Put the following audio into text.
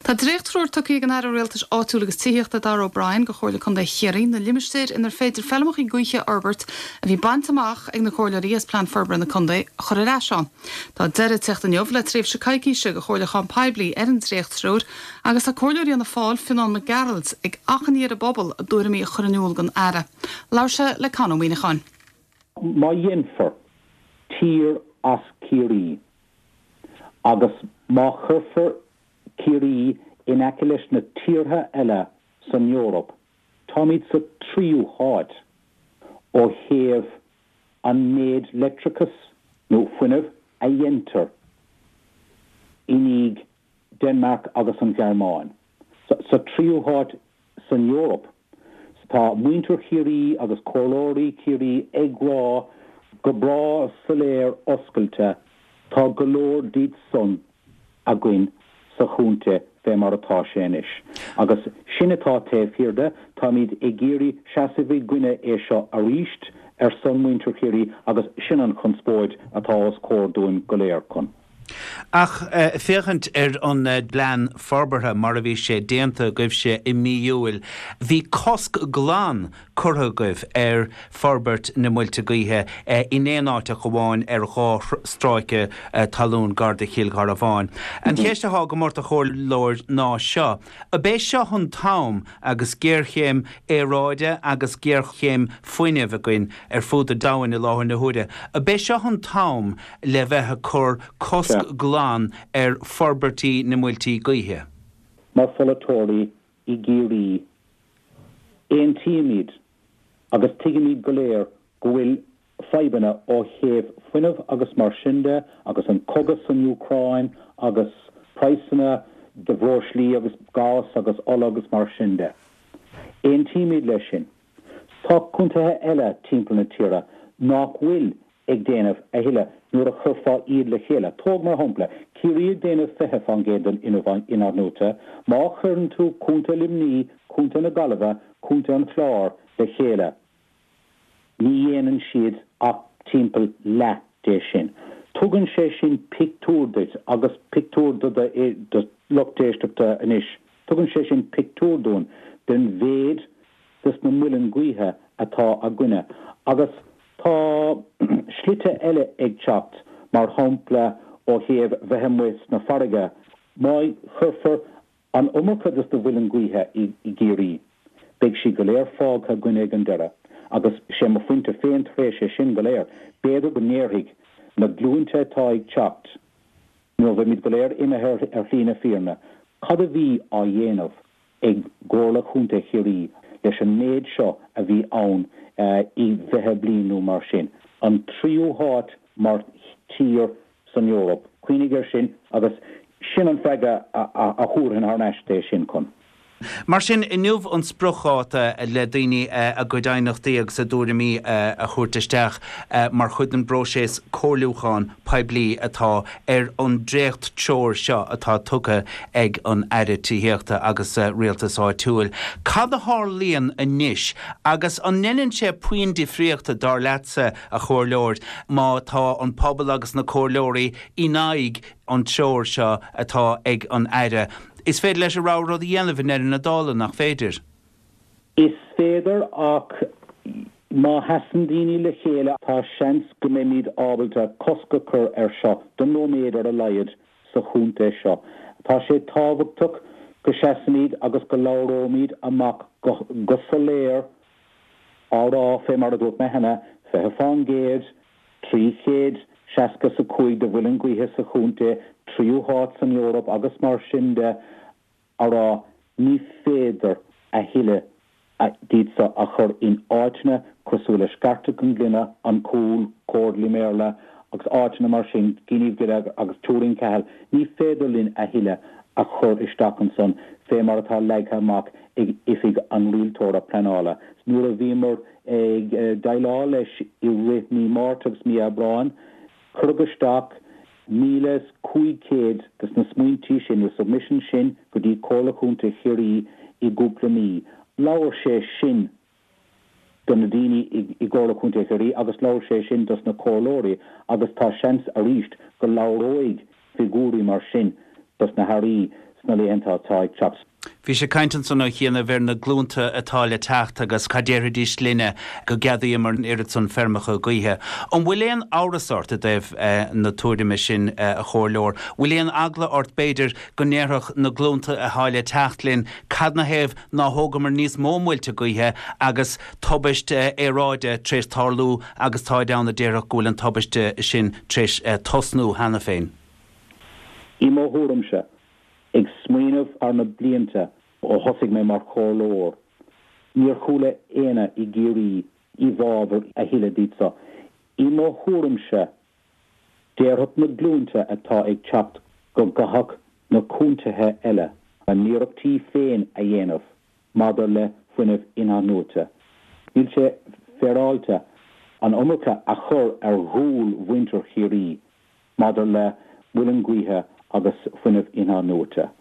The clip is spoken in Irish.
Tá dréchtúir tuí gan air réaltas áúlagus tííochtta Dar O'Brien go chóirla chun chéirín na limisteir inar féidir fellmach í gcuiche Albert a bhí bantamach ag na chóirlaí as plan forbar na Condé chorrá seán. Tá deire techt an jobh le tríomh se caiiciise go chóirla chun peblií ar an dréchttrúr agus tá chóirlaí an na fáil finán na Geralds ag achanníar a bobbal a dúramí a chorranúil gan ara. Láirse le canmhaoineáin. Má dhéanfar tír as círí agus má churfar círí in aice na tíortha eile san Eorop. Tá míid sa tríú háit ó thaobh an méid leictricus nó fuinneamh a dhéantar inig Denmark agus an Gearmáin. Sa tríú háit san Eorop. Tá muintir círí agus cólóirí círí agrá go brá sa léir oscailte tá golóir díd son a gcuin sa chúnte fé mar atá sénis. Agus sinnatá taobh hiirde tá míid i géirí seasamhí gcuine é seo a ríist ar son muintir círí agus sinan chun spóid atá os córdúin go léir chun. Ach féchant an blean forbartha mar a bhí sé déanta goibh sé I míúil. Bhí cosc glán curtha goibh ar forbart na muilte gaotha inéanáte goháin ar gá stráice talún garda chiilgar a bháin. An chéiste há go mórta chóir lóir ná seo. A bé seo chun tám agus géirchéim éráide agus géirchéim foiineh acuin ar fud a dahain I láthir na huide. A bé seo chun tám le bheithe chur cosc glán ar forbartí na muiltí gaotha. Mar folatóirí I géirí éon tíimiid agus tuigeimid go léir go bhfuil feibanna ó thaobh fuinneamh agus mar sinnde agus an cogas san Ucrain agus praissanna de bhróislí agus gás agus ol agus mar sinnde. Éon tíimiid lei sin. Tá cúntathe eile timpeall na tíre nach bhfuil ag déanamh a hiile nuair a churfá iad le chéile. Tóg mar hampla, círíad déanamh fethe fan gédal in arnóta, má churn tú cúnta limní, cúnta na galbha, cúnta an chlár le chéile. Ní dhéanann siad ach timpeall le dé sin. Tugann sé sin pictúrdait agus pictúrda de lochtéisteachta inis. Tugann sé sin pictúrdún den bhéad dus na muilin gaotha atá a gcuine. Agus tá slite eile ag teacht mar hampla ó thaobh bheithimuis na farige. Má churfar an umarchad do bhfuilin gaotha I géirí. Beidh si go léir fág a gcuine ag an deire. Agus sé mo fuinte féin tréis sé sin go léir. Béidir go néirigh na glúnte tá ag teacht. nó bheith míid go léir imethe ar lína fíorna. Cad a bhí á dhéanamh ag gcóla chúnta chéirí leis an méid seo a bhí ann I bheitthe blianú mar sin. An tríú háit mar tír san Eorop. Cuoinnig ar sin agus sin an feige a chúrthan ar neisté sin chun. Mar sin inniuh an sprucháta le daoine a go dainachtaíag sa dúramí a chuirtaisteach mar chud an brosés cóirliúcháin peblií atá ar an drécht teoir seo atá tucha ag an aire tííochta agus rialtas áitiúil. Cad a thárlaíonn a níis agus an neann sé puin difríochta dar leatsa a chóirleir má tá an pobl agus na cóirleirí ináig an teoir seo atá ag an aire. Is féidir leis a rá rud dhéanamh ar na dála nach féidir? Is féidir ach má hasan daoine le chéile tá seans go mé míad ábalta cosca chur ar seo don nóméad ar a laiad sa chúnta seo. Tá sé tábhachtach go seasanníd agus go lárómíd amach go soléir árá fé mar a dúirt me hena fethe fáin géad, 300 seasca sa chuig de bhfuilin gaotha sa chúnta, tríú háit san Eorop agus mar sinnde ará ní féidir a hiile dísa a chur in áitne cosúla scarta an gline an cúl córdlí méle agus áitne mar sin gníomh go agus túring cehal ní féidir linn a hiile a chur isteach an son fé mar atá leigh amach ag ifig an rialtóra plenála. Nuair a bhímar ag dailá leis I réithní mártagus mí a bráin chugasteach 1,500 dus na smuintí sin na submission sin go dtí cóla chúnta chéirí I gúpla mí. Láir sé sin don na daoine I gcóla chúnta chéirí agus láir sé sin dus na cólóirí agus tá seans a ríist go láróig figúrí mar sin dus na harí sna léonnta tá ag chaps. Bhí sé caiintean san chéanana bhar na glúnta atá le techt agus cadéirdís líine go geadaí mar an irid san fermacha gaithe. An bhfuil éon árasort a déibh na túirime sin a chóirleir. Bhfuil éon agla ort beidir go néireach na glúnta a háile techtlín cad na héamh ná thóga mar níos mómhailte gaithe agus tobaiste éráide tréis tarlú agus tá da na déireach gúil an tobaiste sin tréis tosnú hena féin. I móthúramse ag smaoinmh ar na blianta ó thosaigh mé mar chomhlóir. Níor chúla éine I géirí I bhábhar a thuile dísa. I móthúramse déarthot na glúnta atá ag teacht go gathach na cúntathe eile a níorachtí féin a dhéanamh maidir le fuinmh inanúta. Níl sé fearáilte an iomarcha a chur ar dhúil winter chéirí maidir le bhuilean gaotha agus fuinmh inanúta.